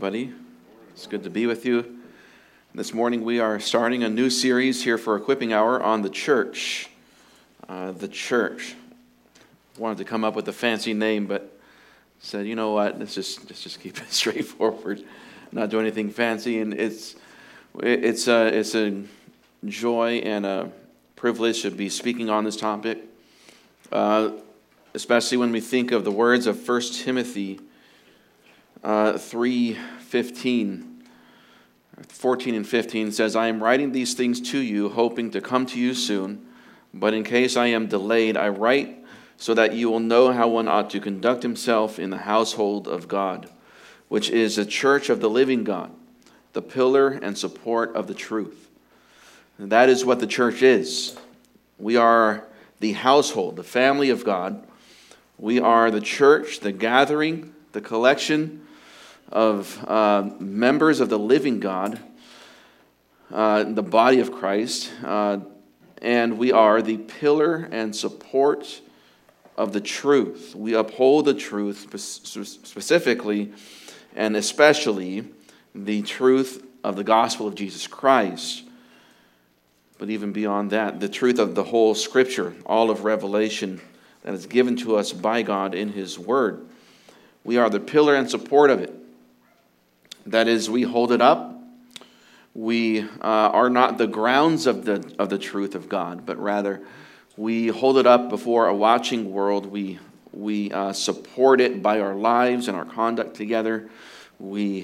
everybody. It's good to be with you. This morning we are starting a new series here for Equipping Hour on the church. The church. Wanted to come up with a fancy name, but said, you know what, let's just keep it straightforward, not do anything fancy. And it's a joy and a privilege to be speaking on this topic, especially when we think of the words of 1 Timothy 3:15. 14 and 15 says, I am writing these things to you, hoping to come to you soon. But in case I am delayed, I write so that you will know how one ought to conduct himself in the household of God, which is the church of the living God, the pillar and support of the truth. And that is what the church is. We are the household, the family of God. We are the church, the gathering, the collection of members of the living God, the body of Christ, and we are the pillar and support of the truth. We uphold the truth, specifically and especially the truth of the gospel of Jesus Christ. But even beyond that, the truth of the whole Scripture, all of Revelation that is given to us by God in His Word. We are the pillar and support of it. That is, we hold it up. We are not the grounds of the truth of God, but rather we hold it up before a watching world. We support it by our lives and our conduct together. We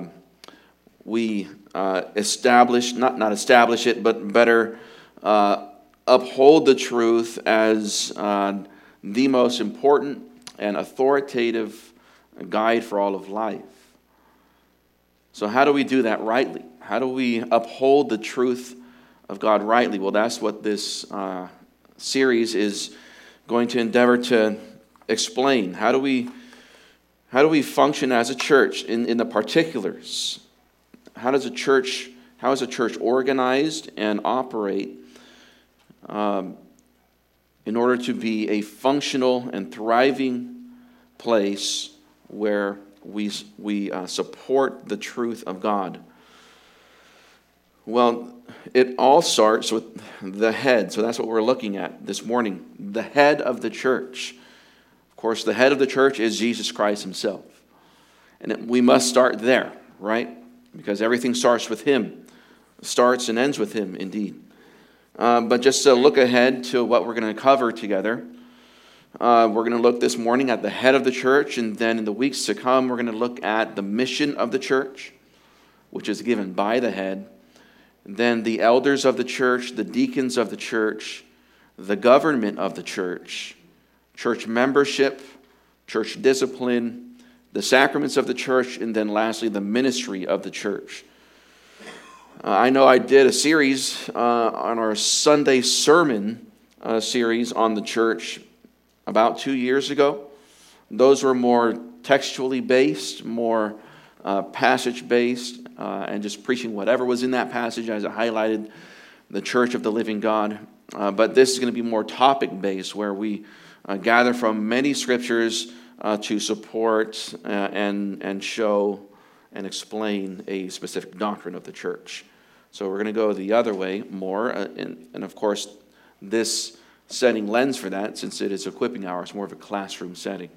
establish, not establish it, but better uphold the truth as the most important and authoritative guide for all of life. So how do we do that rightly? How do we uphold the truth of God rightly? Well, that's what this series is going to endeavor to explain. How do we function as a church in the particulars? How is a church organized and operate in order to be a functional and thriving place where we support the truth of God? Well, it all starts with the head. So that's what we're looking at this morning. The head of the church. Of course, the head of the church is Jesus Christ Himself. And we must start there, right? Because everything starts with Him. Starts and ends with Him, indeed. But just to look ahead to what we're going to cover together, we're going to look this morning at the head of the church, and then in the weeks to come, we're going to look at the mission of the church, which is given by the head. Then the elders of the church, the deacons of the church, the government of the church membership, church discipline, the sacraments of the church, and then lastly, the ministry of the church. I know I did a series on our Sunday sermon series on the church about 2 years ago. Those were more textually based, more passage based, and just preaching whatever was in that passage as it highlighted the church of the living God. But this is going to be more topic based, where we gather from many scriptures to support and show and explain a specific doctrine of the church. So we're going to go the other way more, and of course this setting lends for that, since it is equipping hour. It's more of a classroom setting.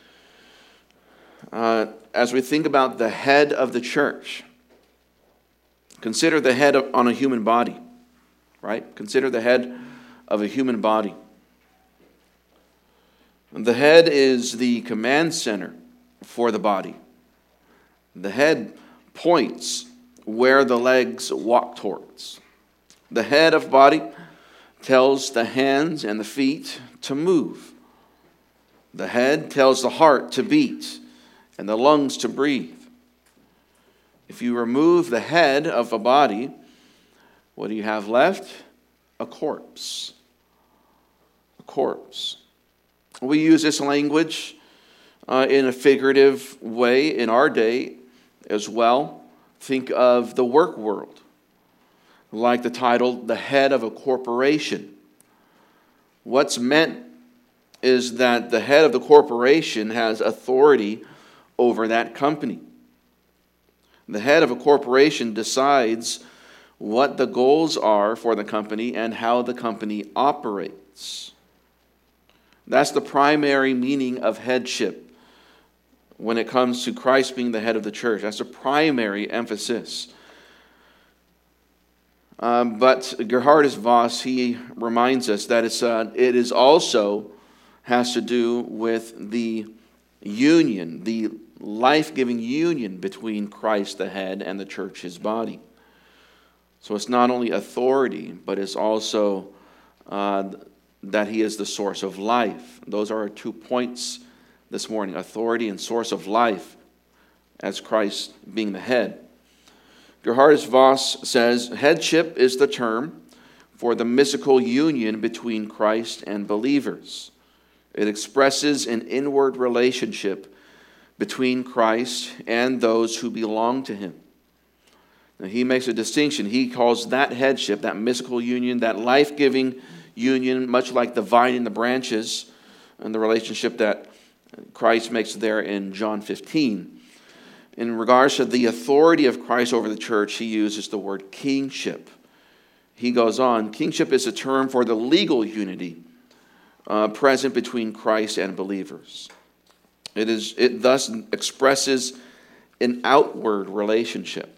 As we think about the head of the church, consider the head on a human body, right? Consider the head of a human body. The head is the command center for the body. The head points where the legs walk towards. The head of body tells the hands and the feet to move. The head tells the heart to beat and the lungs to breathe. If you remove the head of a body, what do you have left? A corpse. A corpse. We use this language in a figurative way in our day as well. Think of the work world, like the title, the head of a corporation. What's meant is that the head of the corporation has authority over that company. The head of a corporation decides what the goals are for the company and how the company operates. That's the primary meaning of headship when it comes to Christ being the head of the church. That's the primary emphasis. But Gerhardus Voss, he reminds us that it is also has to do with the union, the life-giving union between Christ the head and the church his body. So it's not only authority, but it's also that he is the source of life. Those are our 2 points this morning: authority and source of life as Christ being the head. Gerhardus Voss says, headship is the term for the mystical union between Christ and believers. It expresses an inward relationship between Christ and those who belong to him. Now, he makes a distinction. He calls that headship, that mystical union, that life-giving union, much like the vine and the branches, and the relationship that Christ makes there in John 15. In regards to the authority of Christ over the church, he uses the word kingship. He goes on, kingship is a term for the legal unity present between Christ and believers. It thus expresses an outward relationship.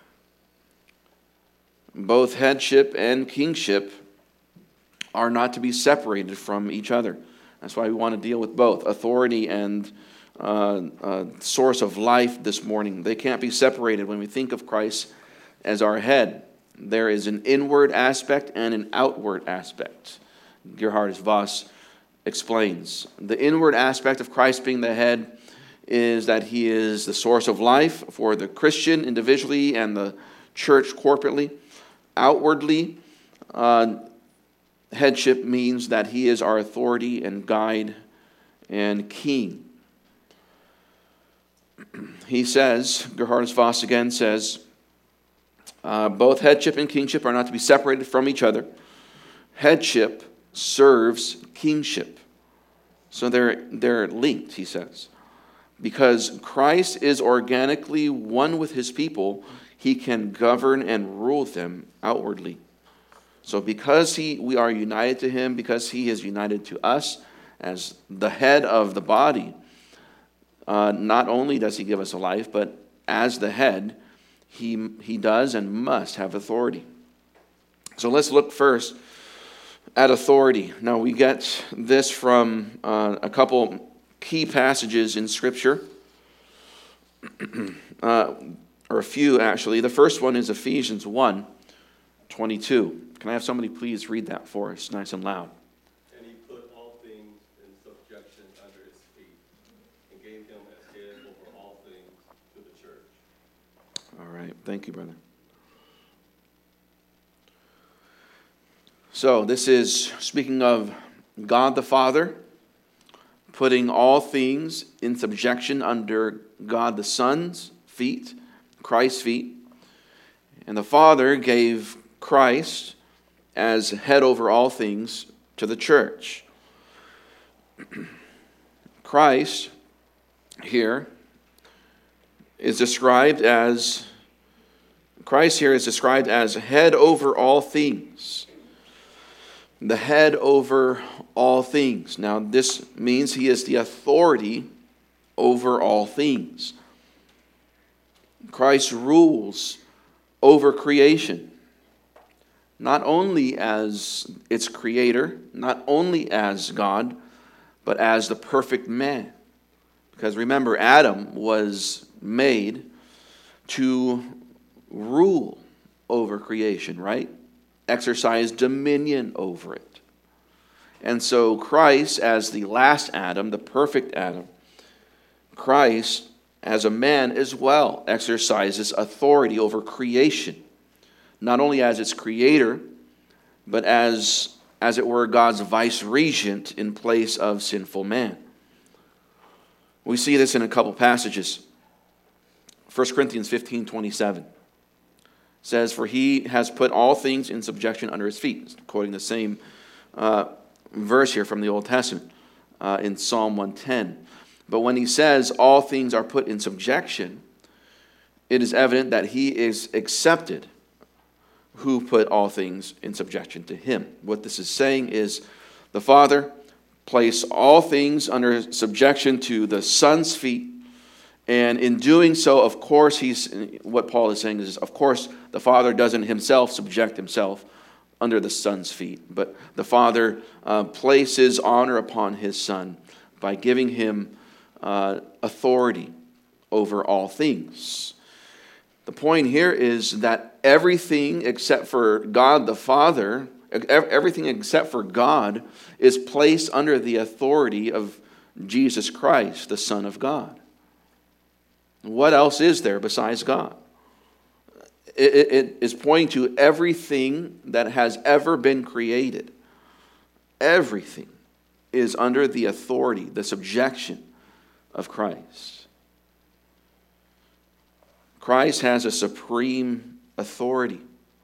Both headship and kingship are not to be separated from each other. That's why we want to deal with both authority and source of life this morning. They can't be separated when we think of Christ as our head. There is an inward aspect and an outward aspect. Gerhardus Voss explains. The inward aspect of Christ being the head is that he is the source of life for the Christian individually and the church corporately. Outwardly, headship means that he is our authority and guide and king. He says, Gerhardus Voss again says, both headship and kingship are not to be separated from each other. Headship serves kingship. So they're linked, he says. Because Christ is organically one with his people, he can govern and rule them outwardly. So because we are united to him, because he is united to us as the head of the body, not only does he give us a life, but as the head, he does and must have authority. So let's look first at authority. Now we get this from a couple key passages in Scripture, or a few actually. The first one is Ephesians 1:22. Can I have somebody please read that for us, nice and loud? And he put all things in subjection under his feet, and gave him as head over all things to the church. All right, thank you, brother. So this is speaking of God the Father putting all things in subjection under God the Son's feet, Christ's feet. And the Father gave Christ as head over all things to the church. Christ here is described as head over all things. The head over all things. Now this means he is the authority over all things. Christ rules over creation, not only as its creator, not only as God, but as the perfect man. Because remember, Adam was made to rule over creation, right? Exercise dominion over it. And so Christ, as the last Adam, the perfect Adam, Christ, as a man as well, exercises authority over creation, not only as its creator, but as it were, God's vice-regent in place of sinful man. We see this in a couple passages. 1 Corinthians 15:27 says, "For he has put all things in subjection under his feet." Quoting the same verse here from the Old Testament in Psalm 110. But when he says all things are put in subjection, it is evident that he is accepted who put all things in subjection to him. What this is saying is the Father placed all things under subjection to the Son's feet. And in doing so, of course, what Paul is saying is, of course, the Father doesn't himself subject himself under the Son's feet. But the Father places honor upon his Son by giving him authority over all things. The point here is that everything except for God the Father, everything except for God, is placed under the authority of Jesus Christ, the Son of God. What else is there besides God? It is pointing to everything that has ever been created. Everything is under the authority, the subjection of Christ. Christ has a supreme authority.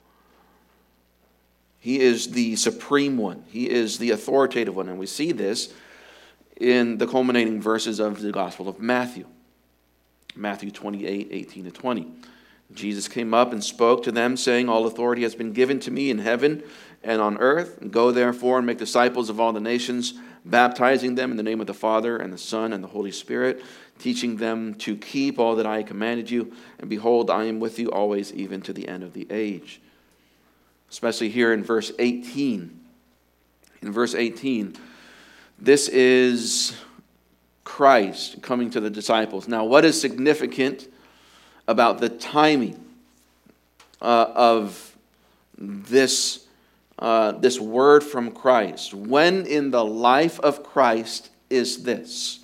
He is the supreme one. He is the authoritative one. And we see this in the culminating verses of the Gospel of Matthew. Matthew 28, 18 to 20. Jesus came up and spoke to them, saying, "All authority has been given to me in heaven and on earth. Go therefore and make disciples of all the nations, baptizing them in the name of the Father and the Son and the Holy Spirit, teaching them to keep all that I commanded you. And behold, I am with you always, even to the end of the age." Especially here in verse 18. In verse 18, this is Christ coming to the disciples. Now, what is significant about the timing of this word from Christ? When in the life of Christ is this?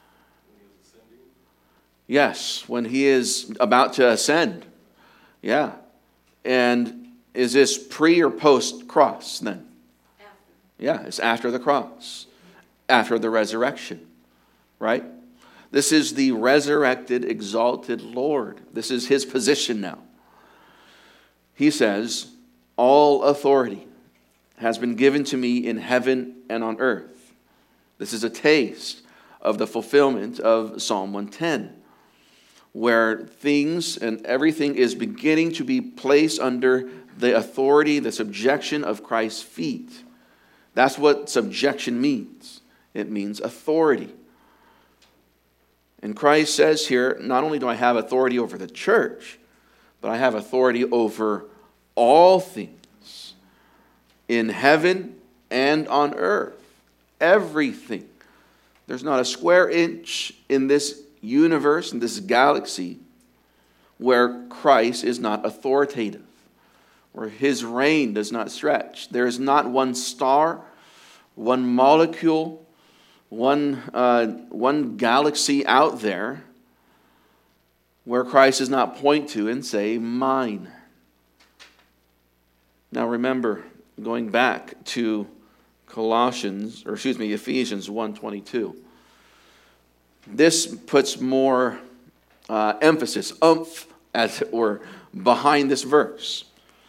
Yes, when he is about to ascend. Yeah. And is this pre or post cross then? After. Yeah, it's after the cross. After the resurrection. Right? This is the resurrected, exalted Lord. This is his position now. He says, "All authority has been given to me in heaven and on earth." This is a taste of the fulfillment of Psalm 110, where things and everything is beginning to be placed under the authority, the subjection of Christ's feet. That's what subjection means. It means authority. And Christ says here, not only do I have authority over the church, but I have authority over all things in heaven and on earth. Everything. There's not a square inch in this universe, in this galaxy, where Christ is not authoritative, where his reign does not stretch. There is not one star, one molecule, one galaxy out there where Christ does not point to and say, "Mine." Now remember, going back to Ephesians 1:22. This puts more emphasis, as it were, behind this verse.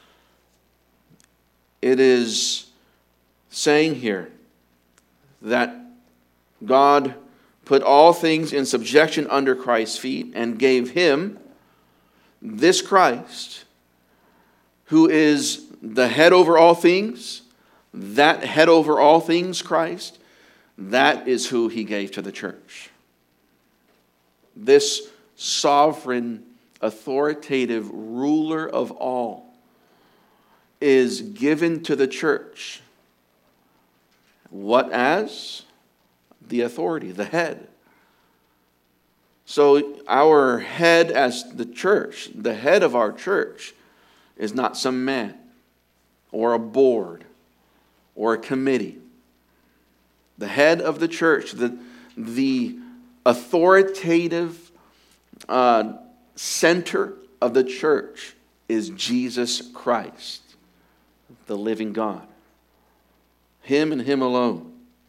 It is saying here that God put all things in subjection under Christ's feet and gave him, this Christ, who is the head over all things, that head over all things, Christ, that is who he gave to the church. This sovereign, authoritative ruler of all is given to the church. What as? The authority, the head. So our head as the church, the head of our church, is not some man or a board or a committee. The head of the church, the authoritative center of the church is Jesus Christ, the living God. Him and him alone.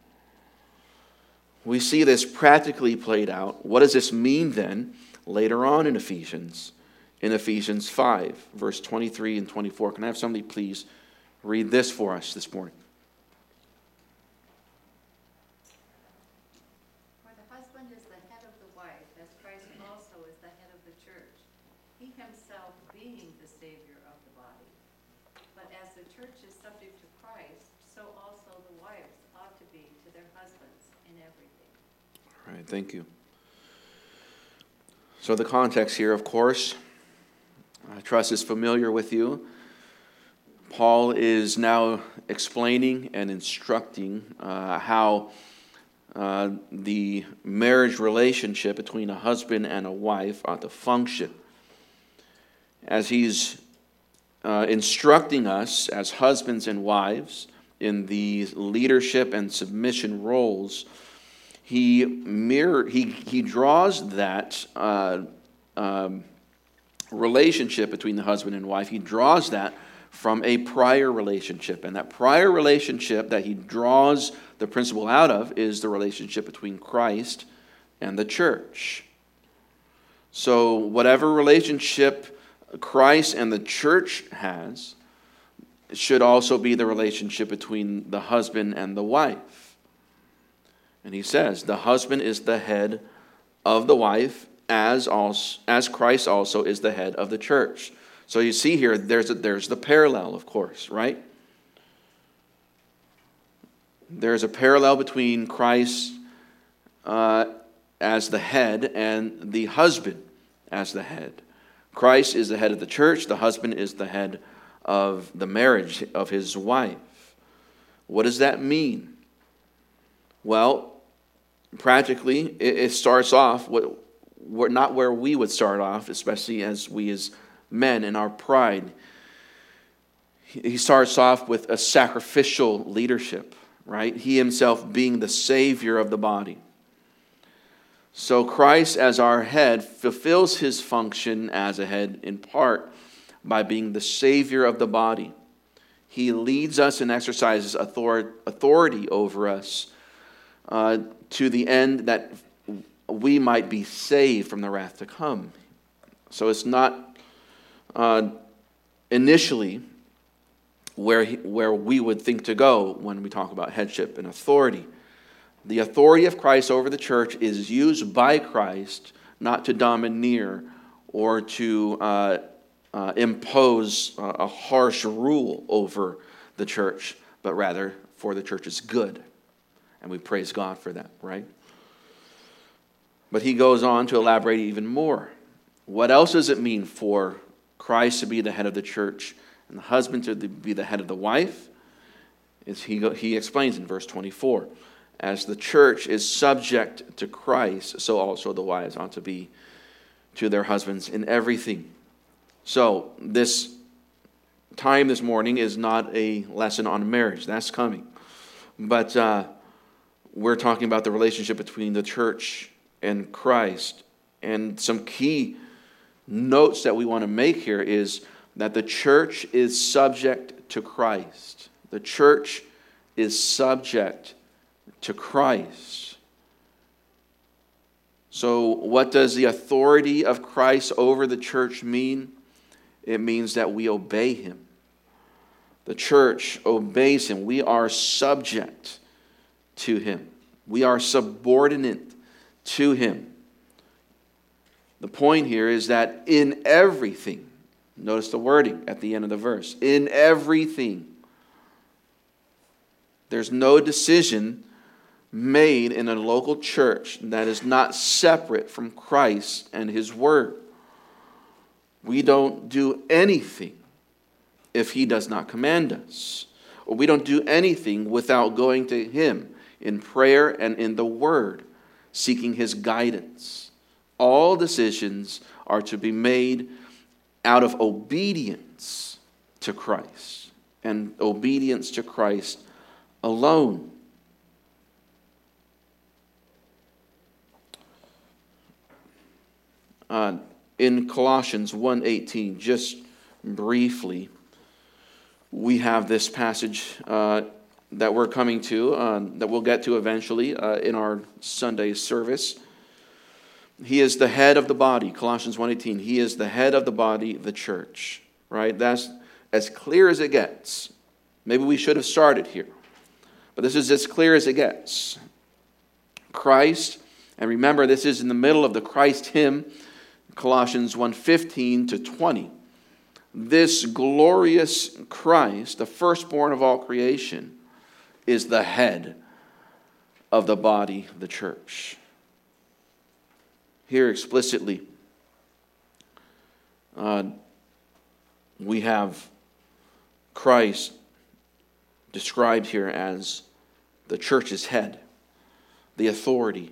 We see this practically played out. What does this mean then later on in Ephesians? In Ephesians 5, verse 23 and 24. Can I have somebody please read this for us this morning? For the husband is the head of the wife, as Christ also is the head of the church. He himself being the Savior of the body. But as the church is subject to Christ, so also the wives ought to be to their husbands in everything. All right, thank you. So the context here, of course, I trust is familiar with you. Paul is now explaining and instructing how the marriage relationship between a husband and a wife ought to function. As he's instructing us as husbands and wives in the leadership and submission roles, he draws that relationship between the husband and wife. He draws that from a prior relationship. And that prior relationship that he draws the principle out of is the relationship between Christ and the church. So whatever relationship Christ and the church has should also be the relationship between the husband and the wife. And he says, the husband is the head of the wife, as Christ also is the head of the church. So you see here, there's the parallel, of course, right? There's a parallel between Christ as the head and the husband as the head. Christ is the head of the church. The husband is the head of the marriage of his wife. What does that mean? Well, practically, it starts off not where we would start off, especially as we as men in our pride. He starts off with a sacrificial leadership, right? He himself being the Savior of the body. So Christ as our head fulfills his function as a head in part by being the Savior of the body. He leads us and exercises authority over us to the end that we might be saved from the wrath to come. So it's not initially where we would think to go when we talk about headship and authority. The authority of Christ over the church is used by Christ not to domineer or to impose a harsh rule over the church, but rather for the church's good. And we praise God for that, right? But he goes on to elaborate even more. What else does it mean for Christ to be the head of the church and the husband to be the head of the wife? He explains in verse 24, as the church is subject to Christ, so also the wives ought to be to their husbands in everything. So this time this morning is not a lesson on marriage. That's coming. But we're talking about the relationship between the church and Christ. And some key notes that we want to make here is that the church is subject to Christ. The church is subject to Christ. So what does the authority of Christ over the church mean? It means that we obey him. The church obeys him. We are subject to him. We are subordinate to him. The point here is that in everything, notice the wording at the end of the verse, in everything, there's no decision made in a local church that is not separate from Christ and his word. We don't do anything if he does not command us. Or we don't do anything without going to him in prayer and in the word, seeking his guidance. All decisions are to be made out of obedience to Christ and obedience to Christ alone. In Colossians 1:18, just briefly, we have this passage that we're coming to, that we'll get to eventually in our Sunday service. He is the head of the body, Colossians 1:18. He is the head of the body, the church. Right? That's as clear as it gets. Maybe we should have started here. But this is as clear as it gets. Christ, and remember this is in the middle of the Christ hymn, Colossians 1:15 to 20. This glorious Christ, the firstborn of all creation, is the head of the body, the church. Here explicitly, we have Christ described here as the church's head, the authority.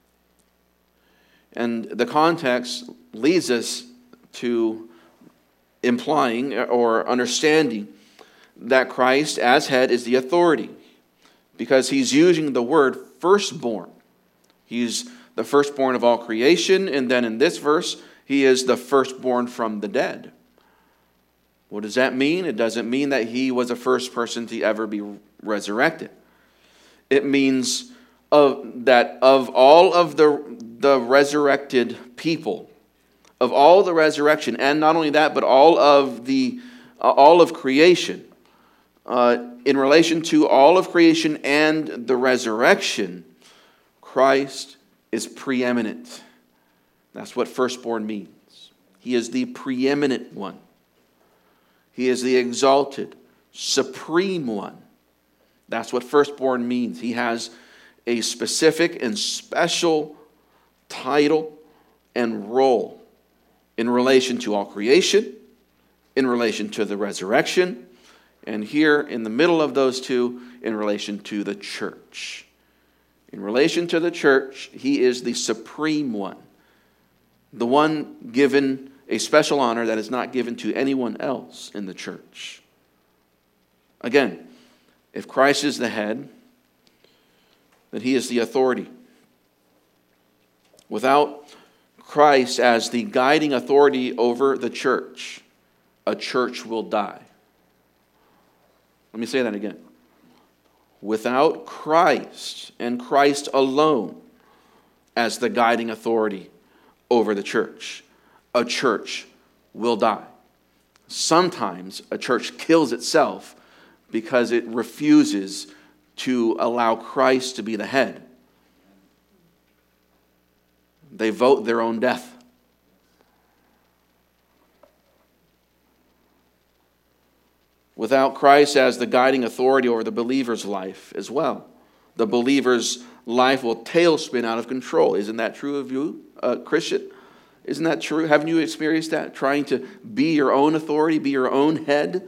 And the context leads us to implying or understanding that Christ as head is the authority, because he's using the word firstborn. He's the firstborn of all creation, and then in this verse, he is the firstborn from the dead. What does that mean? It doesn't mean that he was the first person to ever be resurrected. It means that of all of the resurrected people, of all the resurrection, and not only that, but all of creation, in relation to all of creation and the resurrection, Christ is preeminent. That's what firstborn means. He is the preeminent one. He is the exalted, supreme one. That's what firstborn means. He has a specific and special title and role in relation to all creation, in relation to the resurrection, and here in the middle of those two, in relation to the church. In relation to the church, he is the supreme one, the one given a special honor that is not given to anyone else in the church. Again, if Christ is the head, then he is the authority. Without Christ as the guiding authority over the church, a church will die. Let me say that again. Without Christ and Christ alone as the guiding authority over the church, a church will die. Sometimes a church kills itself because it refuses to allow Christ to be the head. They vote their own death. Without Christ as the guiding authority over the believer's life as well, the believer's life will tailspin out of control. Isn't that true of you, Christian? Isn't that true? Haven't you experienced that? Trying to be your own authority, be your own head?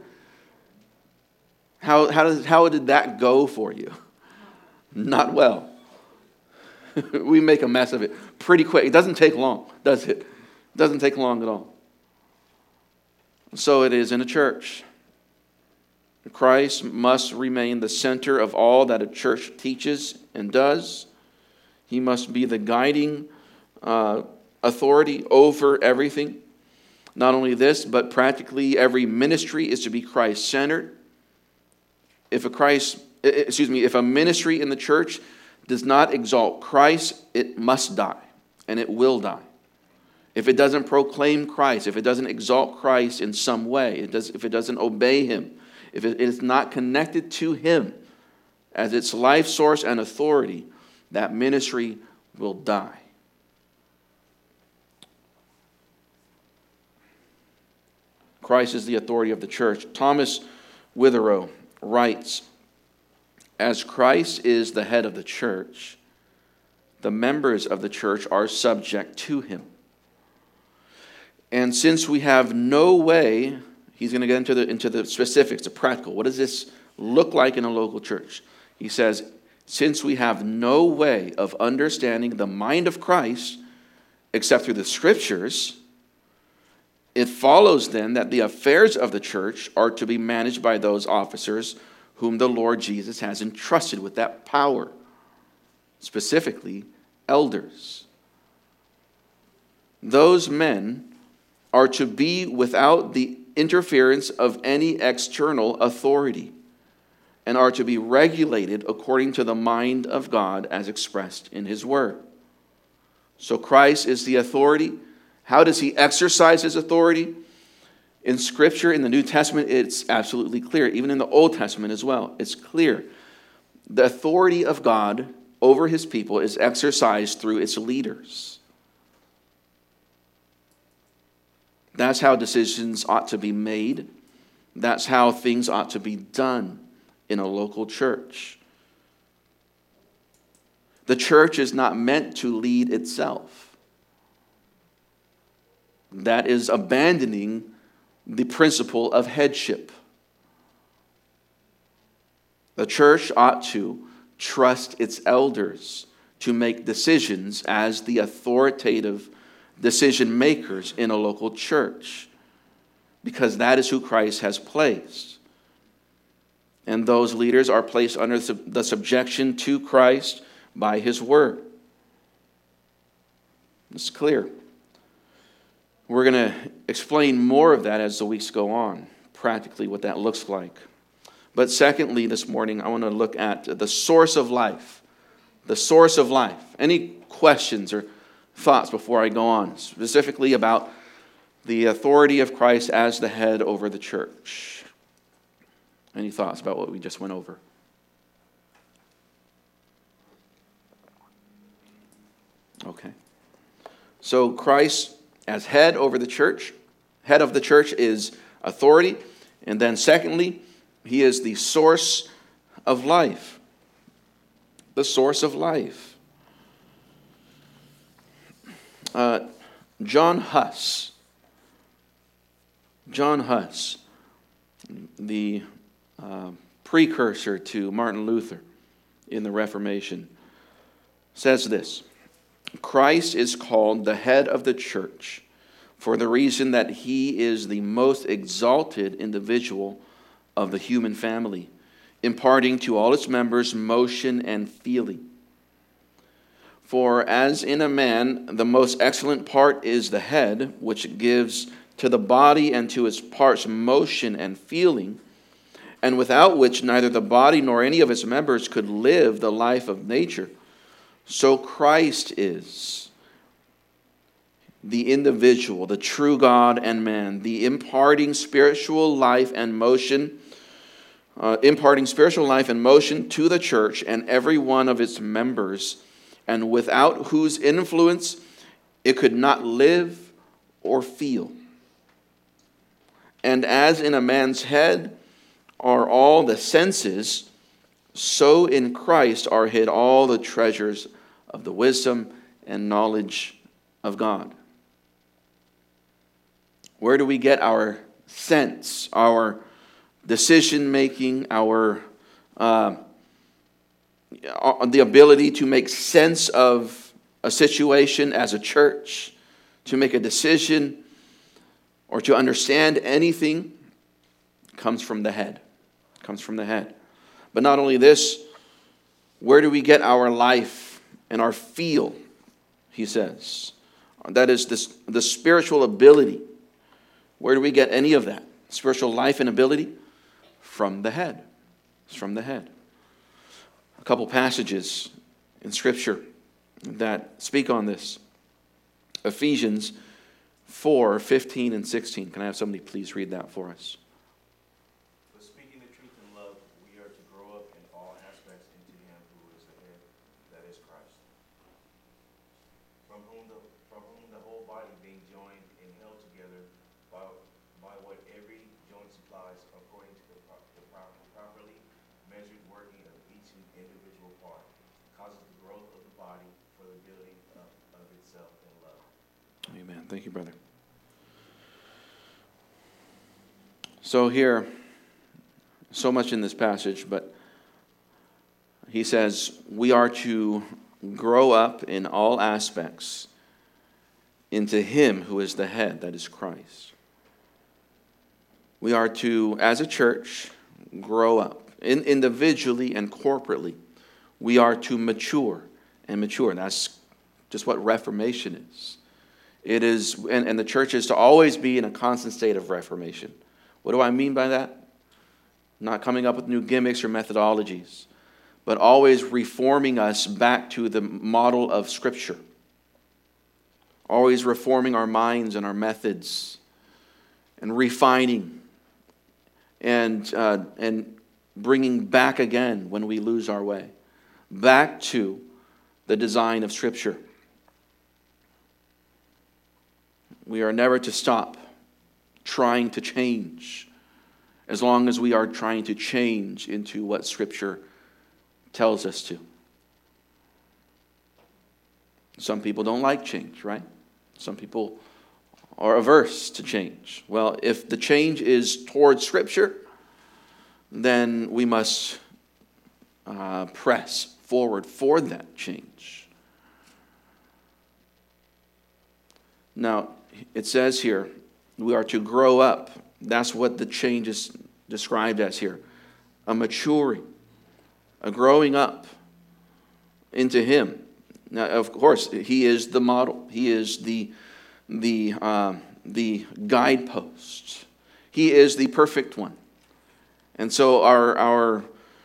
How did that go for you? Not well. We make a mess of it pretty quick. It doesn't take long, does it? It doesn't take long at all. So it is in a church. Christ must remain the center of all that a church teaches and does. He must be the guiding authority over everything. Not only this, but practically every ministry is to be Christ-centered. If a ministry in the church does not exalt Christ, it must die, and it will die. If it doesn't proclaim Christ, if it doesn't exalt Christ in some way, if it doesn't obey him, if it is not connected to him as its life source and authority, that ministry will die. Christ is the authority of the church. Thomas Witherow writes, as Christ is the head of the church, the members of the church are subject to him. And since we have no way, he's going to get into the specifics, the practical. What does this look like in a local church? He says, since we have no way of understanding the mind of Christ except through the Scriptures, it follows then that the affairs of the church are to be managed by those officers whom the Lord Jesus has entrusted with that power, specifically elders. Those men are to be without the interference of any external authority and are to be regulated according to the mind of God as expressed in his word. So Christ is the authority. How does he exercise his authority? In Scripture, in the New Testament, it's absolutely clear. Even in the Old Testament as well, it's clear. The authority of God over his people is exercised through its leaders. That's how decisions ought to be made. That's how things ought to be done in a local church. The church is not meant to lead itself. That is abandoning the principle of headship. The church ought to trust its elders to make decisions as the authoritative decision makers in a local church, because that is who Christ has placed. And those leaders are placed under the subjection to Christ by his word. It's clear. We're going to explain more of that as the weeks go on, practically what that looks like. But secondly, this morning, I want to look at the source of life. The source of life. Any questions or thoughts before I go on, specifically about the authority of Christ as the head over the church? Any thoughts about what we just went over? Okay. So Christ as head over the church, head of the church is authority. And then secondly, he is the source of life. The source of life. John Huss, the precursor to Martin Luther in the Reformation, says this: Christ is called the head of the church for the reason that he is the most exalted individual of the human family, imparting to all its members motion and feeling. For as in a man, the most excellent part is the head, which gives to the body and to its parts motion and feeling, and without which neither the body nor any of its members could live the life of nature, so Christ is the individual, the true God and man, the imparting spiritual life and motion, to the church and every one of its members, and without whose influence it could not live or feel. And as in a man's head are all the senses, so in Christ are hid all the treasures of the wisdom and knowledge of God. Where do we get our sense, our decision-making, our the ability to make sense of a situation as a church, to make a decision, or to understand anything? Comes from the head. Comes from the head. But not only this, where do we get our life and our feel, he says? That is the spiritual ability. Where do we get any of that? Spiritual life and ability? From the head. It's from the head. A couple passages in Scripture that speak on this. Ephesians 4:15 and 16. Can I have somebody please read that for us? But speaking the truth in love, we are to grow up in all aspects into him who is the head, that is Christ. From whom the whole body being joined and held together by what every joint supplies, according to the properly measured working of each individual part, causes the growth of the body for the building of itself in love. Amen. Thank you, brother. So here, so much in this passage, but he says we are to grow up in all aspects into him who is the head, that is Christ. We are to, as a church, grow up individually and corporately. We are to mature and mature. And that's just what Reformation is. It is, and the church is to always be in a constant state of reformation. What do I mean by that? Not coming up with new gimmicks or methodologies, but always reforming us back to the model of Scripture. Always reforming our minds and our methods, and refining, and bringing back again when we lose our way, back to the design of Scripture. We are never to stop trying to change, as long as we are trying to change into what Scripture tells us to. Some people don't like change, right? Some people are averse to change. Well, if the change is towards Scripture, then we must press forward for that change. Now, it says here, we are to grow up. That's what the change is described as here. A maturing, a growing up into Him. Now, of course, He is the model. He is the guidepost. He is the perfect one. And so our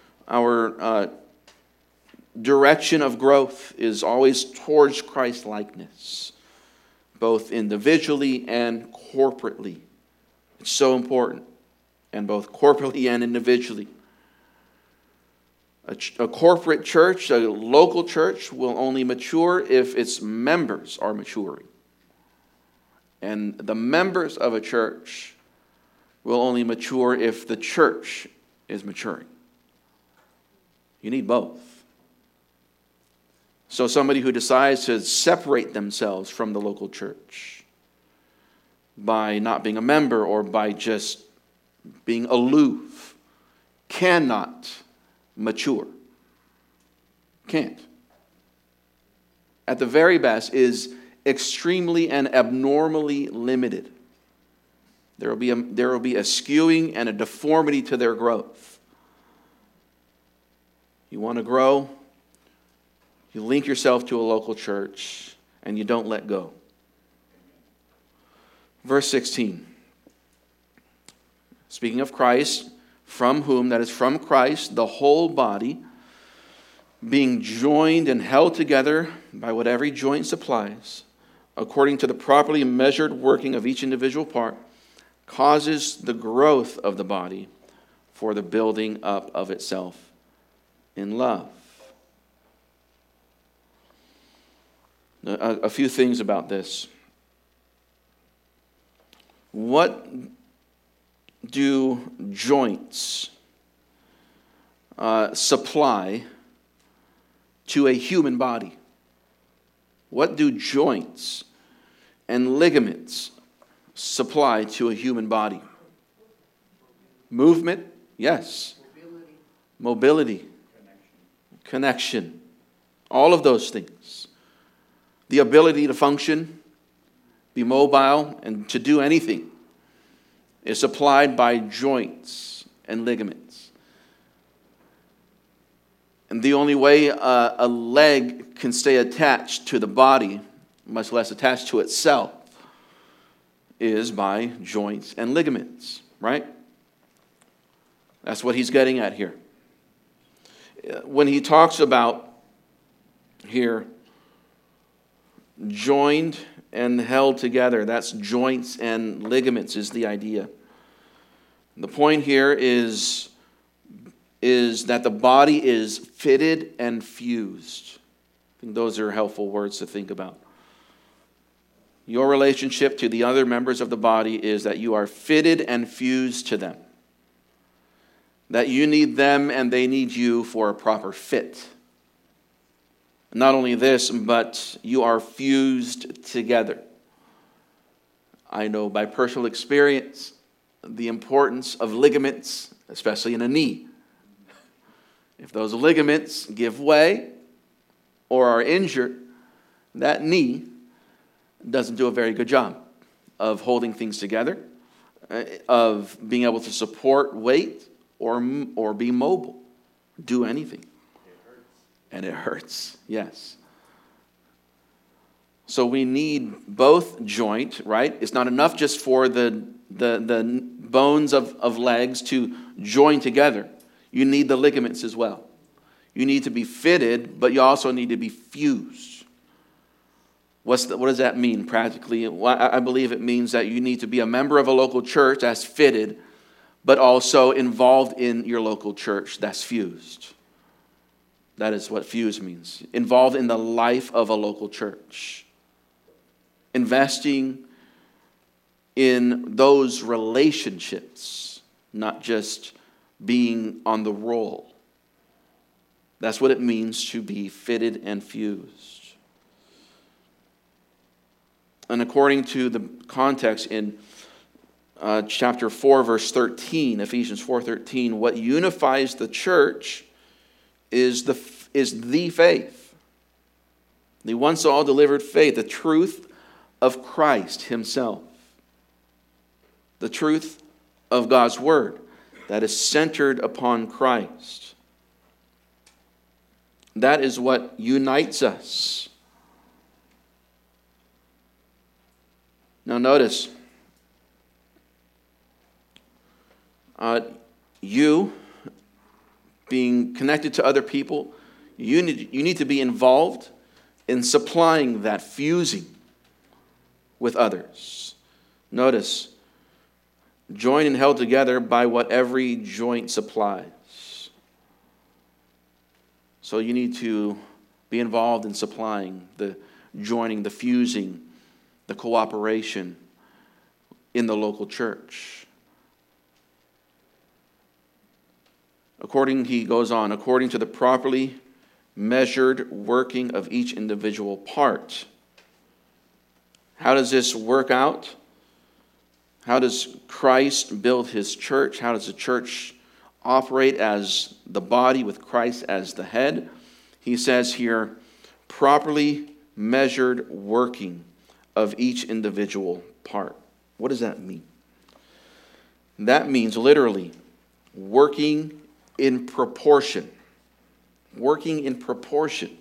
direction of growth is always towards Christ-likeness, both individually and corporately. It's so important, and both corporately and individually. A corporate church, a local church, will only mature if its members are maturing. And the members of a church will only mature if the church is maturing. You need both. So somebody who decides to separate themselves from the local church by not being a member or by just being aloof cannot mature. Can't. At the very best is extremely and abnormally limited. There will be a skewing and a deformity to their growth. You want to grow, you link yourself to a local church, and you don't let go. Verse 16. Speaking of Christ, from whom, that is from Christ, the whole body, being joined and held together by what every joint supplies, according to the properly measured working of each individual part, causes the growth of the body for the building up of itself in love. A few things about this. What do joints supply to a human body? What do joints and ligaments supply to a human body? Movement, yes. Mobility. Connection. All of those things. The ability to function, be mobile, and to do anything is supplied by joints and ligaments. And the only way a leg can stay attached to the body, much less attached to itself, is by joints and ligaments, right? That's what he's getting at here. When he talks about here, joined and held together, that's joints and ligaments is the idea. The point here is that the body is fitted and fused. I think those are helpful words to think about. Your relationship to the other members of the body is that you are fitted and fused to them. That you need them and they need you for a proper fit. Not only this, but you are fused together. I know by personal experience the importance of ligaments, especially in a knee. If those ligaments give way or are injured, that knee doesn't do a very good job of holding things together, of being able to support weight or be mobile, do anything. And it hurts, yes. So we need both joint, right? It's not enough just for the bones of legs to join together. You need the ligaments as well. You need to be fitted, but you also need to be fused. What does that mean practically? Well, I believe it means that you need to be a member of a local church that's fitted, but also involved in your local church that's fused. That is what fuse means. Involved in the life of a local church. Investing in those relationships, not just being on the roll. That's what it means to be fitted and fused. And according to the context in chapter 4, verse 13, Ephesians 4:13, what unifies the church is the faith. The once all delivered faith, the truth of Christ himself. The truth of God's word that is centered upon Christ. That is what unites us. Now notice, you being connected to other people, you need to be involved in supplying that fusing with others. Notice, joined and held together by what every joint supplies. So you need to be involved in supplying, the joining, the fusing, the cooperation in the local church. He goes on, according to the properly measured working of each individual part. How does this work out? How does Christ build his church? How does the church operate as the body with Christ as the head? He says here, properly measured working of each individual part. What does that mean? That means literally working in proportion. Working in proportion.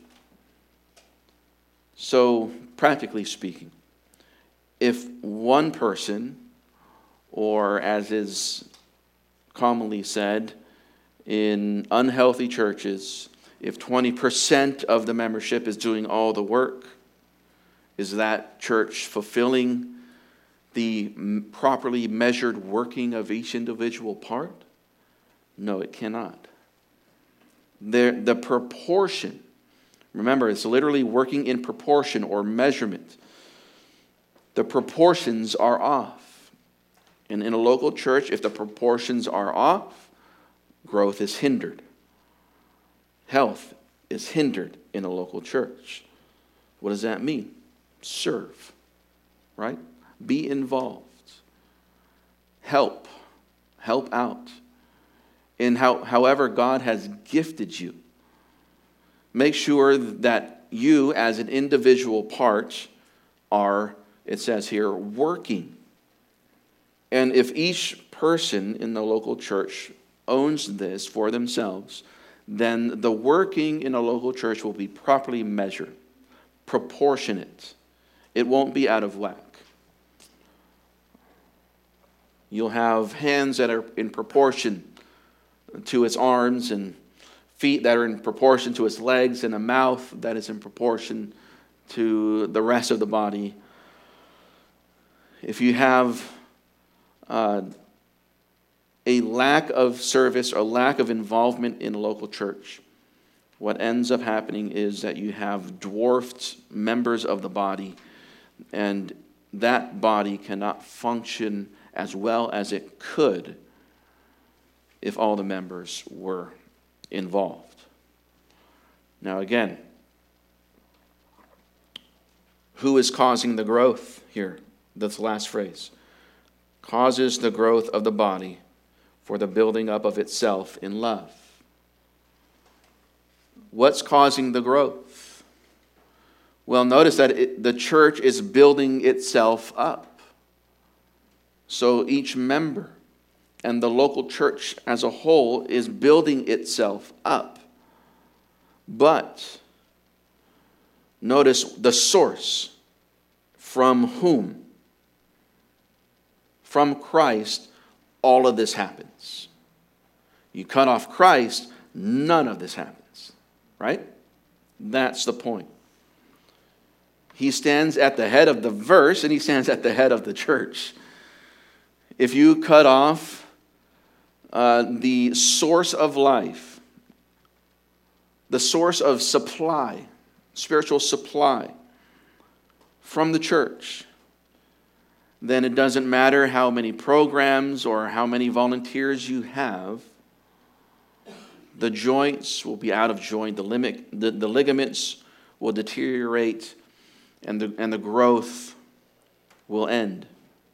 So, practically speaking, if one person, or as is commonly said in unhealthy churches, if 20% of the membership is doing all the work, is that church fulfilling the properly measured working of each individual part? No, it cannot. The proportion, remember, it's literally working in proportion or measurement. The proportions are off. And in a local church, if the proportions are off, growth is hindered. Health is hindered in a local church. What does that mean? Serve, right? Be involved. Help out. In however God has gifted you. Make sure that you as an individual part are, it says here, working. And if each person in the local church owns this for themselves, then the working in a local church will be properly measured, proportionate. It won't be out of whack. You'll have hands that are in proportion to its arms, and feet that are in proportion to its legs, and a mouth that is in proportion to the rest of the body. If you have a lack of service or lack of involvement in a local church, what ends up happening is that you have dwarfed members of the body, and that body cannot function as well as it could if all the members were involved. Now again, who is causing the growth here? That's the last phrase. Causes the growth of the body for the building up of itself in love. What's causing the growth? Well, notice that the church is building itself up. So each member and the local church as a whole is building itself up. But notice the source. From whom? From Christ, all of this happens. You cut off Christ, none of this happens. Right? That's the point. He stands at the head of the verse, and he stands at the head of the church. If you cut off the source of life, the source of supply, spiritual supply from the church, then it doesn't matter how many programs or how many volunteers you have. The joints will be out of joint. The ligaments will deteriorate, and the growth will end.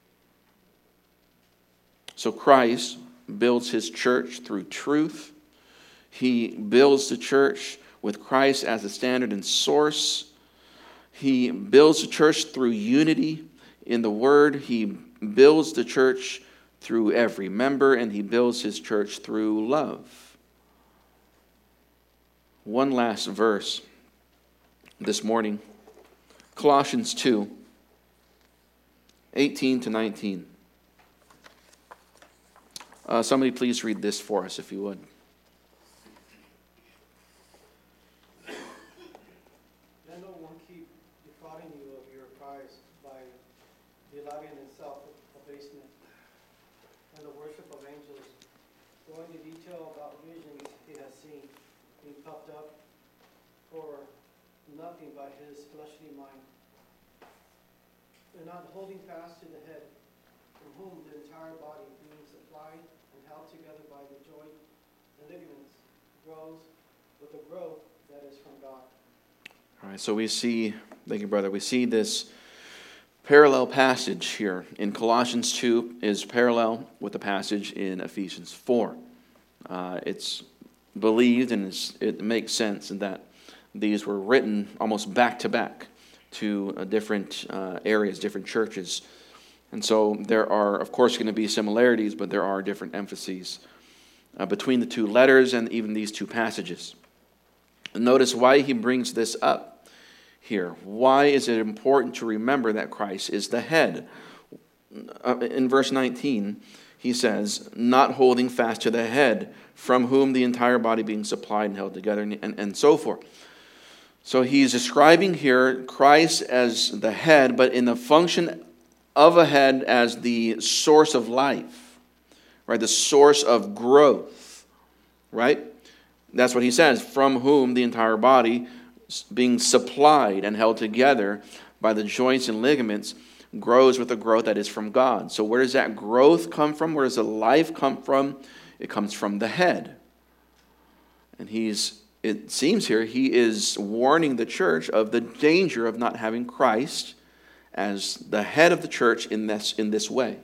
So Christ builds his church through truth. He builds the church with Christ as the standard and source. He builds the church through unity in the Word. He builds the church through every member, and he builds his church through love. One last verse this morning. Colossians 2, 18 to 19. Somebody please read this for us, if you would. Let no one keep defrauding you of your prize by delighting in self-abasement and the worship of angels, going into detail about visions he has seen, being puffed up for nothing by his fleshly mind, and not holding fast to the head, from whom the entire body, being supplied and held together by the joint and ligaments, grows with the growth that is from God. All right, so we see, thank you, brother, we see this parallel passage here in Colossians 2 is parallel with the passage in Ephesians 4. It's believed, and it makes sense in that these were written almost back to back to different areas, different churches. And so there are, of course, going to be similarities, but there are different emphases between the two letters and even these two passages. And notice why he brings this up here. Why is it important to remember that Christ is the head? In verse 19, he says, not holding fast to the head, from whom the entire body being supplied and held together, and so forth. So he's describing here Christ as the head, but in the function of a head as the source of life, right? The source of growth, right? That's what he says, from whom the entire body being supplied and held together by the joints and ligaments grows with the growth that is from God. So where does that growth come from? Where does the life come from? It comes from the head. And it seems here, he is warning the church of the danger of not having Christ as the head of the church in this way.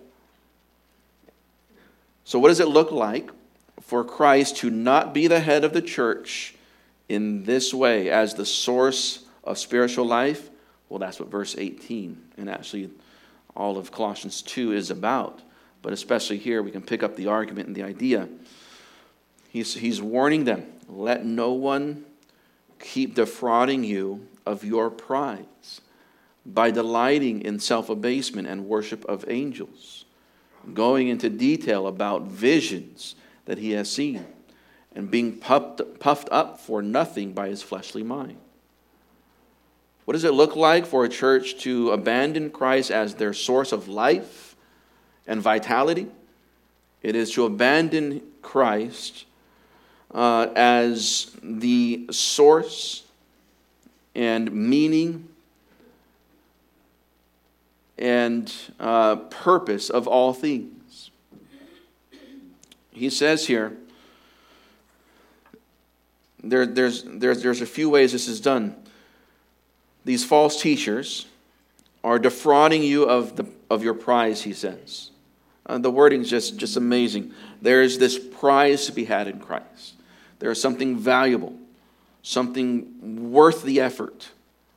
So what does it look like for Christ to not be the head of the church in this way as the source of spiritual life? Well, that's what verse 18 and actually all of Colossians 2 is about. But especially here, we can pick up the argument and the idea. He's warning them, let no one keep defrauding you of your prize by delighting in self-abasement and worship of angels, going into detail about visions that he has seen, and being puffed up for nothing by his fleshly mind. What does it look like for a church to abandon Christ as their source of life and vitality? It is to abandon Christ as the source and meaning and purpose of all things. He says here, there's a few ways this is done. These false teachers are defrauding you of your prize, he says. The wording is just amazing. There is this prize to be had in Christ. There is something valuable, something worth the effort.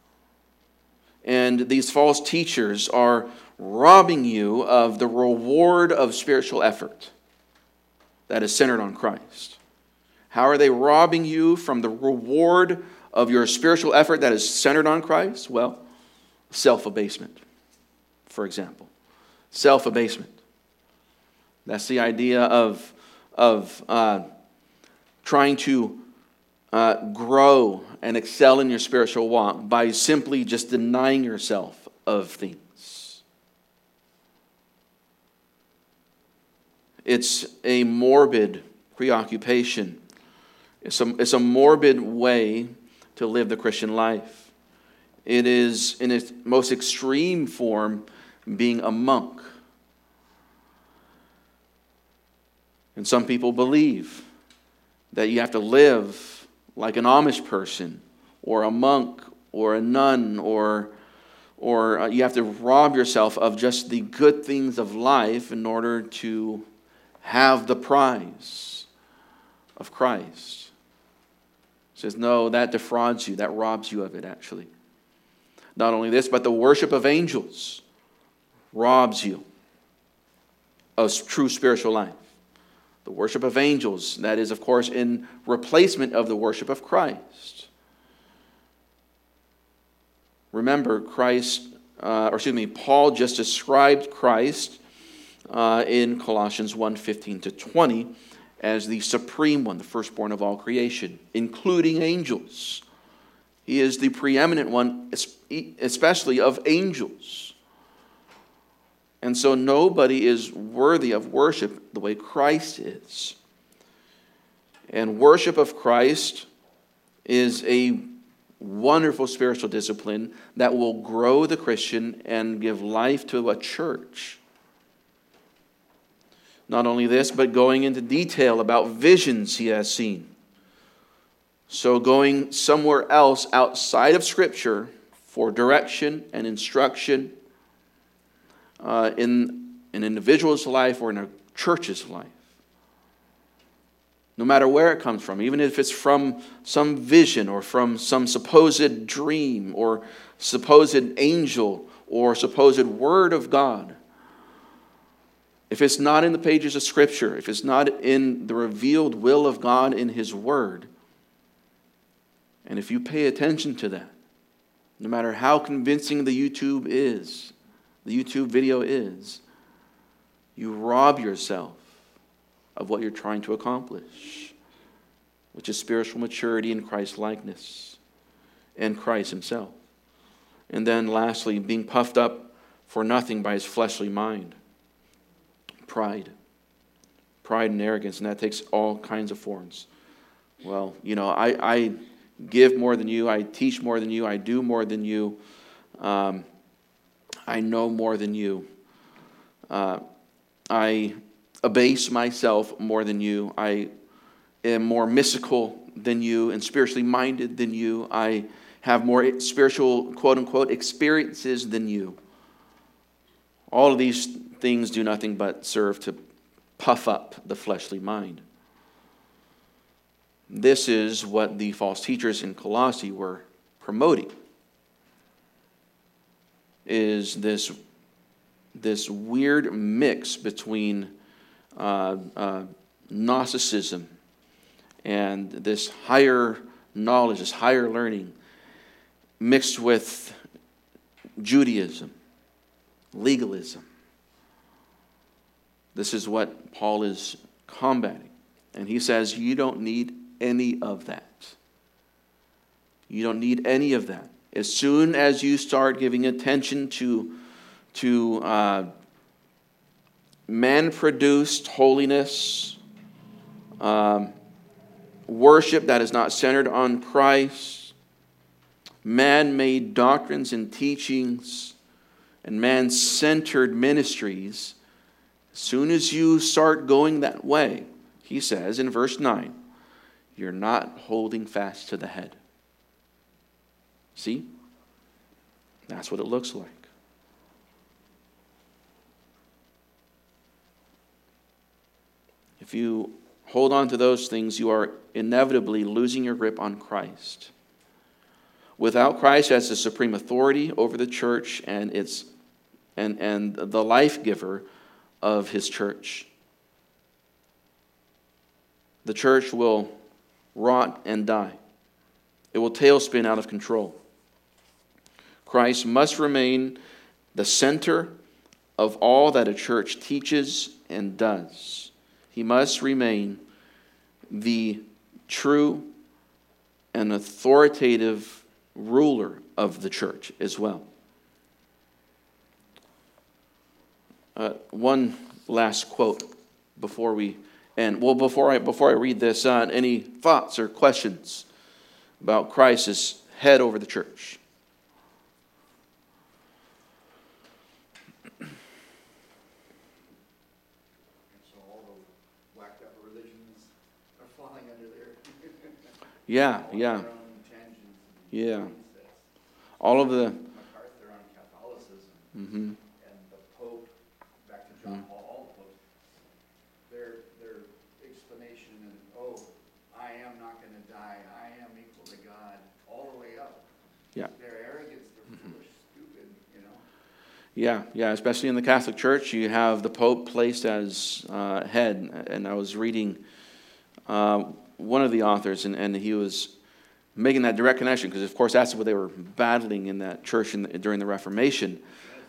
And these false teachers are robbing you of the reward of spiritual effort that is centered on Christ. How are they robbing you from the reward of your spiritual effort that is centered on Christ? Well, self-abasement, for example. Self-abasement. That's the idea of trying to grow and excel in your spiritual walk by simply just denying yourself of things. It's a morbid preoccupation. It's a morbid way to live the Christian life. It is, in its most extreme form, being a monk. And some people believe that you have to live like an Amish person or a monk or a nun, or you have to rob yourself of just the good things of life in order to have the prize of Christ. He says, no, that defrauds you. That robs you of it, actually. Not only this, but the worship of angels robs you of true spiritual life. The worship of angels, that is, of course, in replacement of the worship of Christ. Remember, Paul just described Christ in Colossians 1:15-20 as the supreme one, the firstborn of all creation, including angels. He is the preeminent one, especially of angels. And so nobody is worthy of worship the way Christ is. And worship of Christ is a wonderful spiritual discipline that will grow the Christian and give life to a church. Not only this, but going into detail about visions he has seen. So going somewhere else outside of Scripture for direction and instruction in an individual's life or in a church's life. No matter where it comes from, even if it's from some vision or from some supposed dream or supposed angel or supposed word of God. If it's not in the pages of Scripture, if it's not in the revealed will of God in His Word, and if you pay attention to that, no matter how convincing the YouTube video is, you rob yourself of what you're trying to accomplish, which is spiritual maturity in Christ's likeness and Christ Himself. And then lastly, being puffed up for nothing by his fleshly mind. Pride and arrogance, and that takes all kinds of forms. Well, I give more than you, I teach more than you, I do more than you, I know more than you, I abase myself more than you, I am more mystical than you and spiritually minded than you, I have more spiritual, quote-unquote, experiences than you. All of these things do nothing but serve to puff up the fleshly mind. This is what the false teachers in Colossae were promoting, is this weird mix between Gnosticism and this higher knowledge, this higher learning, mixed with Judaism, legalism. This is what Paul is combating. And he says, you don't need any of that. You don't need any of that. As soon as you start giving attention to man-produced holiness, worship that is not centered on Christ, man-made doctrines and teachings, and man-centered ministries, as soon as you start going that way, he says in verse 9, you're not holding fast to the head. See? That's what it looks like. If you hold on to those things, you are inevitably losing your grip on Christ. Without Christ as the supreme authority over the church and the life giver of his church, the church will rot and die. It will tailspin out of control. Christ must remain the center of all that a church teaches and does. He must remain the true and authoritative ruler of the church as well. One last quote before we end. Well, before I read this, any thoughts or questions about Christ as head over the church? whacked up religions are falling under their Yeah, on yeah, their own tangents and yeah. mindsets. All of the, MacArthur on Catholicism mhm, and the Pope, back to John Paul, all the popes, their explanation and, oh, I am not gonna die, I am equal to God, all the way up. yeah. Their arrogance, they're foolish, stupid, you know? Yeah, yeah, especially in the Catholic Church, you have the Pope placed as head. And I was reading one of the authors, and he was making that direct connection, because, of course, that's what they were battling in that church during the Reformation,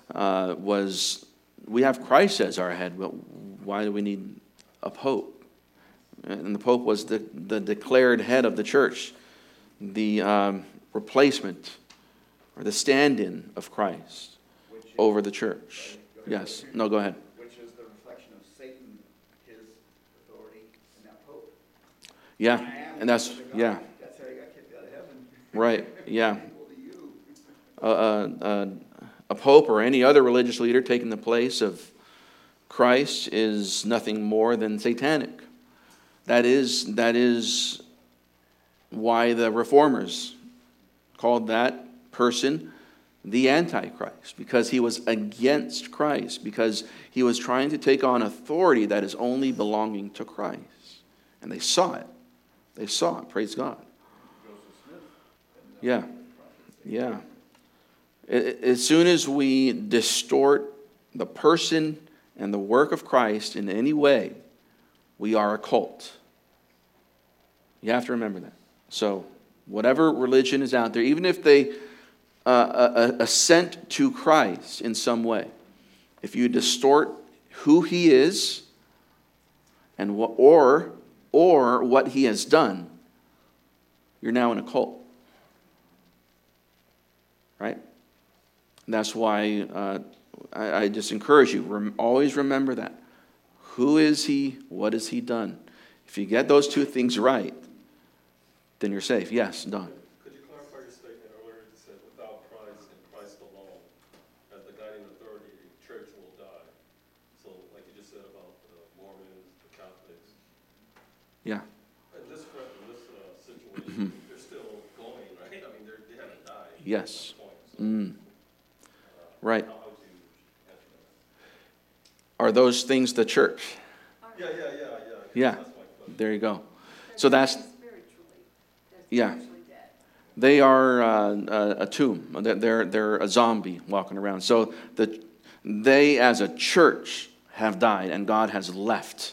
was we have Christ as our head, but why do we need a Pope? And the Pope was the declared head of the church, the replacement or the stand-in of Christ Which is, over the church. Yes. No, go ahead. which is the reflection of Satan, his authority, and that Pope. Yeah. I am And that's, equal to God. yeah, That's how you got kicked out of heaven. right. Yeah. Equal to you. A pope or any other religious leader taking the place of Christ is nothing more than satanic. That is why the reformers called that person the Antichrist, because he was against Christ, because he was trying to take on authority that is only belonging to Christ. And they saw it. They saw it. Praise God. Yeah. Yeah. As soon as we distort the person and the work of Christ in any way, we are a cult. You have to remember that. So, whatever religion is out there, even if they assent to Christ in some way, if you distort who he is and or what he has done, you're now in a cult. Right? And that's why I just encourage you, always remember that. Who is he? What has he done? If you get those two things right, then you're safe. Yes, Don. Could you clarify your statement earlier? You said without Christ and Christ alone, as the guiding authority, the church will die. So, like you just said about the Mormons, the Catholics, Yeah. in this situation, they're still going, right? I mean, they haven't died. Yes. At that point, so, Right. how would you answer that? Are those things the church? Yeah. Yeah. That's my question. There you go. So that's, Spiritually, they're yeah. spiritually dead. They are a tomb. They're a zombie walking around. So they as a church have died, and God has left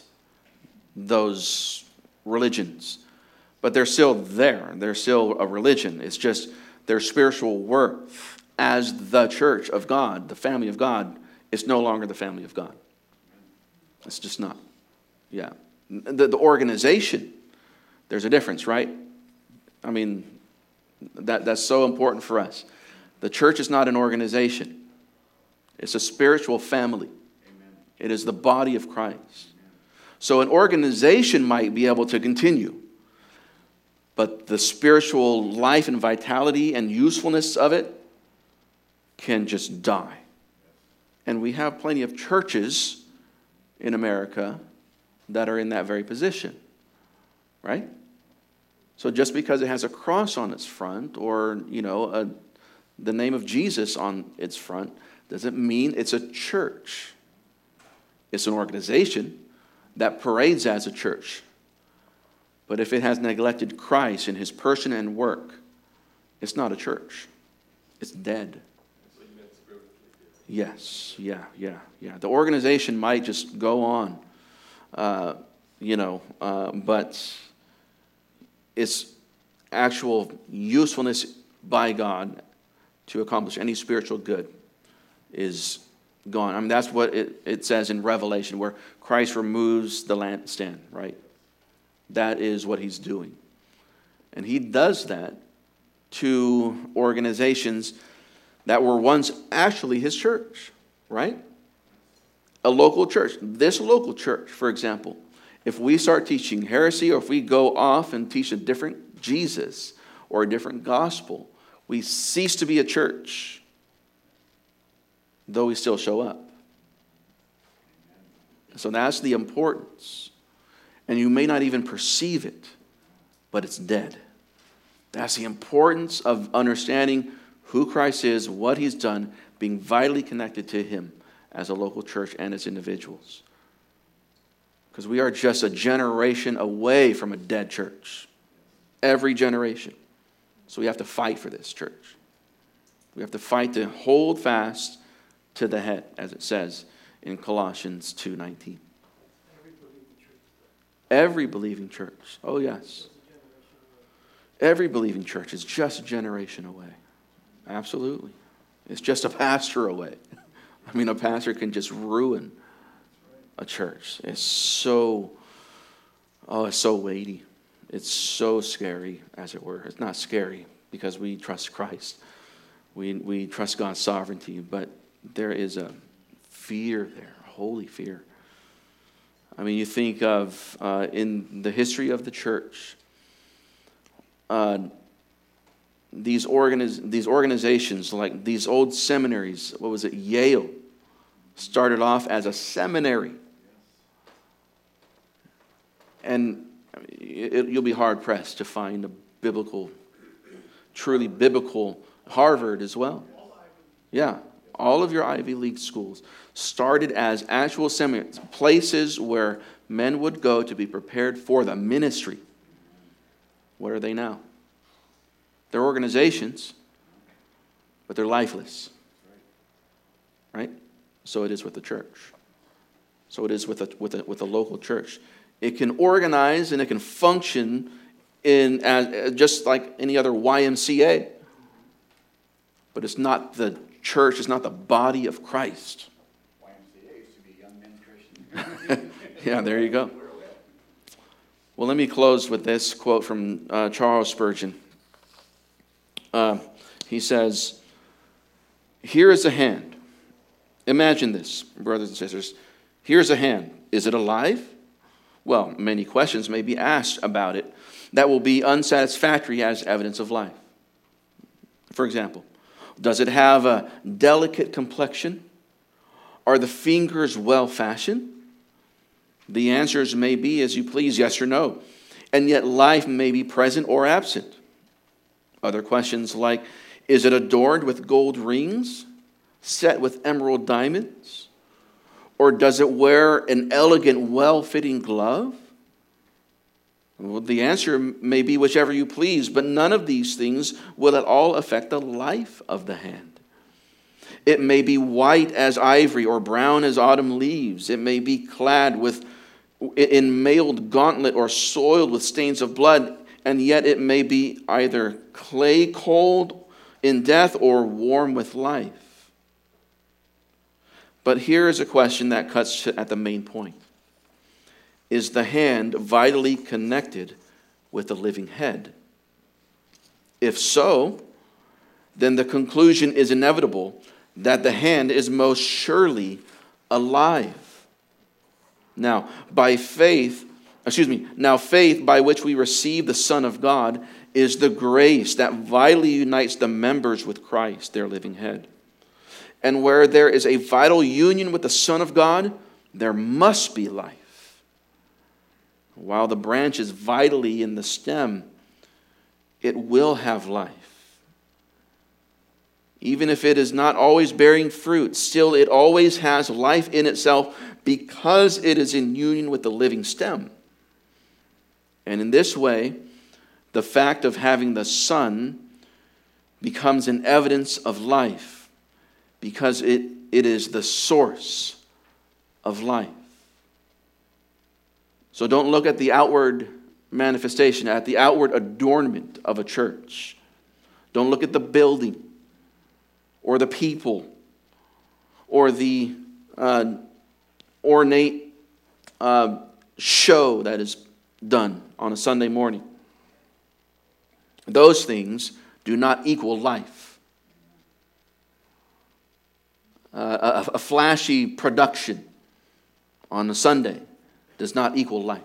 those religions. But they're still there. They're still a religion. It's just their spiritual worth as the church of God, the family of God, is no longer the family of God. It's just not. Yeah. The organization, there's a difference, right? I mean, that's so important for us. The church is not an organization. It's a spiritual family. Amen. It is the body of Christ. So an organization might be able to continue, but the spiritual life and vitality and usefulness of it can just die. And we have plenty of churches in America that are in that very position, right? So just because it has a cross on its front or, the name of Jesus on its front doesn't mean it's a church. It's an organization that parades as a church. But if it has neglected Christ in his person and work, it's not a church. It's dead. So you meant spiritually dead. Yes, yeah. The organization might just go on, but its actual usefulness by God to accomplish any spiritual good is gone. I mean, that's what it says in Revelation, where Christ removes the lampstand, right? That is what he's doing. And he does that to organizations that were once actually his church, right? A local church. This local church, for example, if we start teaching heresy or if we go off and teach a different Jesus or a different gospel, we cease to be a church, though we still show up. So that's the importance. And you may not even perceive it, but it's dead. That's the importance of understanding who Christ is, what he's done, being vitally connected to him as a local church and as individuals. Because we are just a generation away from a dead church. Every generation. So we have to fight for this church. We have to fight to hold fast to the head, as it says in Colossians 2:19. Every believing church. Oh, yes. Every believing church is just a generation away. Absolutely. It's just a pastor away. I mean, a pastor can just ruin a church. It's so weighty. It's so scary, as it were. It's not scary because we trust Christ. We trust God's sovereignty, but there is a fear there, a holy fear. I mean, you think of in the history of the church, these organizations, like these old seminaries, what was it, Yale, started off as a seminary. And you'll be hard-pressed to find a truly biblical Harvard as well. Yeah, all of your Ivy League schools started as actual seminaries, places where men would go to be prepared for the ministry. What are they now? They're organizations, but they're lifeless. Right? So it is with the church. So it is with a local church. It can organize and it can function just like any other YMCA. But it's not the church, it's not the body of Christ. YMCA used to be Young Men Christian. Yeah, there you go. Well, let me close with this quote from Charles Spurgeon. He says, "Here is a hand." Imagine this, brothers and sisters. Here's a hand. Is it alive? Well, many questions may be asked about it that will be unsatisfactory as evidence of life. For example, does it have a delicate complexion? Are the fingers well fashioned? The answers may be as you please, yes or no. And yet life may be present or absent. Other questions like, is it adorned with gold rings, set with emerald diamonds? Or does it wear an elegant, well-fitting glove? Well, the answer may be whichever you please, but none of these things will at all affect the life of the hand. It may be white as ivory or brown as autumn leaves. It may be clad in mailed gauntlet or soiled with stains of blood, and yet it may be either clay cold in death or warm with life. But here is a question that cuts at the main point. Is the hand vitally connected with the living head? If so, then the conclusion is inevitable that the hand is most surely alive. Now, faith by which we receive the Son of God is the grace that vitally unites the members with Christ, their living head. And where there is a vital union with the Son of God, there must be life. While the branch is vitally in the stem, it will have life. Even if it is not always bearing fruit, still it always has life in itself because it is in union with the living stem. And in this way, the fact of having the Son becomes an evidence of life, because it is the source of life. So don't look at the outward manifestation, at the outward adornment of a church. Don't look at the building or the people or the ornate show that is done on a Sunday morning. Those things do not equal life. A flashy production on a Sunday does not equal life.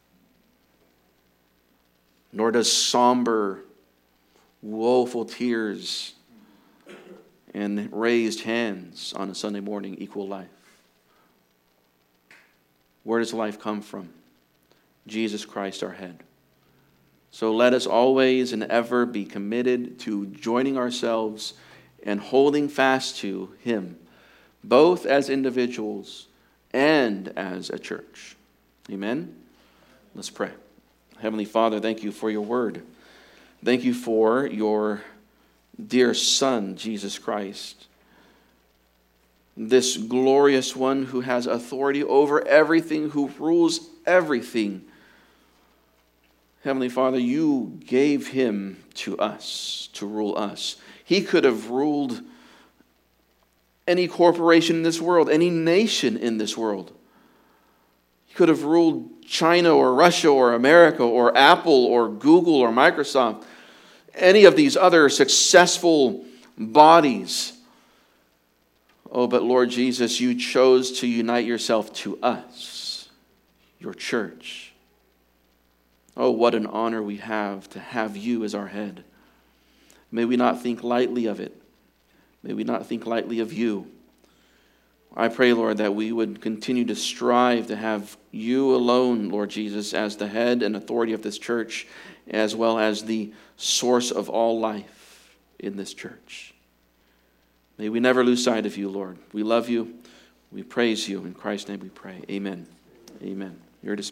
Nor does somber, woeful tears and raised hands on a Sunday morning equal life. Where does life come from? Jesus Christ our head. So let us always and ever be committed to joining ourselves and holding fast to him, both as individuals and as a church. Amen? Let's pray. Heavenly Father, thank you for your word. Thank you for your dear Son, Jesus Christ, this glorious one who has authority over everything, who rules everything. Heavenly Father, you gave him to us, to rule us. He could have ruled any corporation in this world, any nation in this world. He could have ruled China or Russia or America or Apple or Google or Microsoft, any of these other successful bodies. Oh, but Lord Jesus, you chose to unite yourself to us, your church. Oh, what an honor we have to have you as our head. May we not think lightly of it. May we not think lightly of you. I pray, Lord, that we would continue to strive to have you alone, Lord Jesus, as the head and authority of this church, as well as the source of all life in this church. May we never lose sight of you, Lord. We love you. We praise you. In Christ's name we pray. Amen. Amen. You're dismissed.